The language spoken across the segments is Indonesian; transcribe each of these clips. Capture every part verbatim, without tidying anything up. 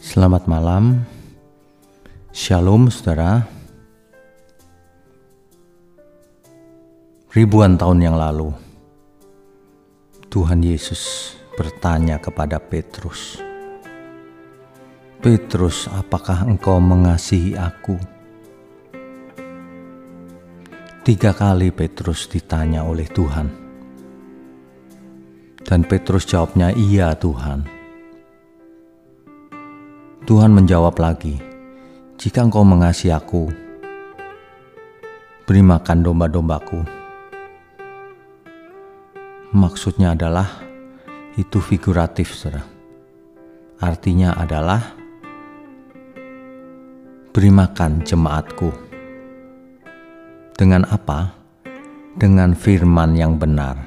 Selamat malam, Shalom saudara. Ribuan tahun yang lalu, Tuhan Yesus bertanya kepada Petrus, "Petrus, apakah engkau mengasihi aku?" Tiga kali Petrus ditanya oleh Tuhan. Dan Petrus jawabnya, "Iya Tuhan." Tuhan menjawab lagi, "Jika engkau mengasihi aku, beri makan domba-dombaku." Maksudnya adalah, itu figuratif saudara. Artinya adalah, beri makan jemaatku. Dengan apa? Dengan firman yang benar.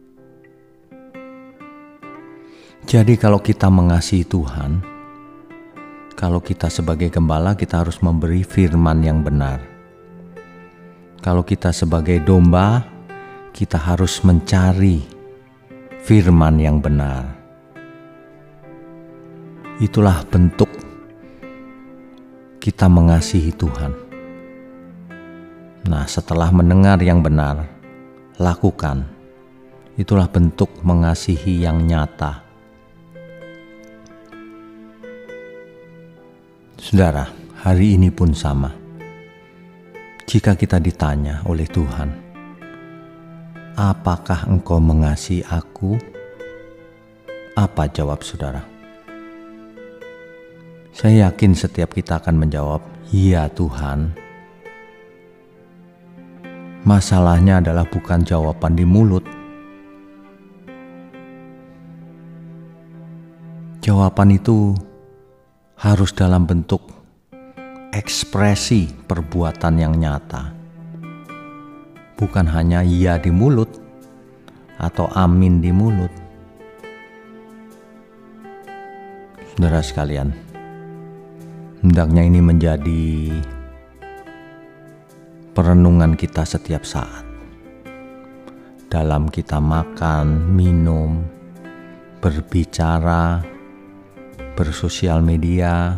Jadi kalau kita mengasihi Tuhan, kalau kita sebagai gembala, kita harus memberi firman yang benar. Kalau kita sebagai domba, kita harus mencari firman yang benar. Itulah bentuk kita mengasihi Tuhan. Nah, setelah mendengar yang benar, lakukan. Itulah bentuk mengasihi yang nyata. Saudara, hari ini pun sama. Jika kita ditanya oleh Tuhan, "Apakah engkau mengasihi aku?" Apa jawab saudara? Saya yakin setiap kita akan menjawab, "Iya Tuhan." Masalahnya adalah bukan jawaban di mulut. Jawaban itu harus dalam bentuk ekspresi perbuatan yang nyata. Bukan hanya iya di mulut atau amin di mulut. Saudara sekalian, hendaknya ini menjadi perenungan kita setiap saat. Dalam kita makan, minum, berbicara, bersosial media,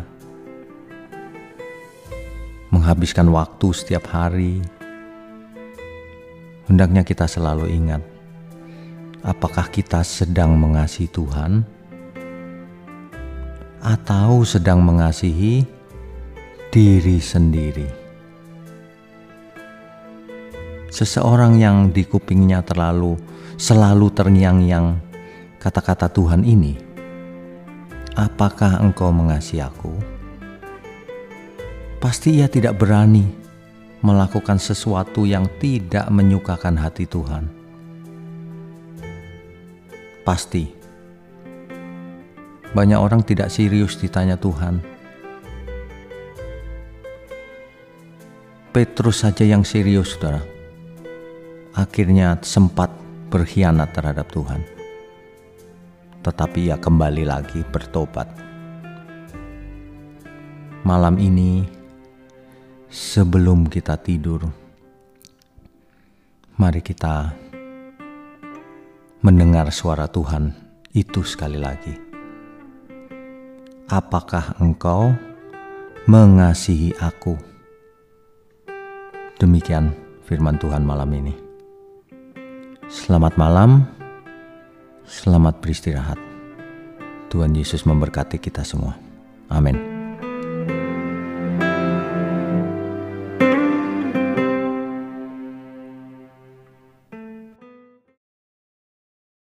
menghabiskan waktu setiap hari, hendaknya kita selalu ingat, apakah kita sedang mengasihi Tuhan atau sedang mengasihi diri sendiri. Seseorang yang di kupingnya terlalu selalu terngiang-ngiang kata-kata Tuhan ini, "Apakah engkau mengasihi aku?" Pasti ia tidak berani melakukan sesuatu yang tidak menyukakan hati Tuhan. Pasti. Banyak orang tidak serius ditanya Tuhan. Petrus saja yang serius, saudara. Akhirnya sempat berkhianat terhadap Tuhan. Tetapi ia kembali lagi bertobat. Malam ini, sebelum kita tidur, mari kita mendengar suara Tuhan itu sekali lagi. "Apakah engkau mengasihi aku?" Demikian firman Tuhan malam ini. Selamat malam. Selamat beristirahat. Tuhan Yesus memberkati kita semua. Amin.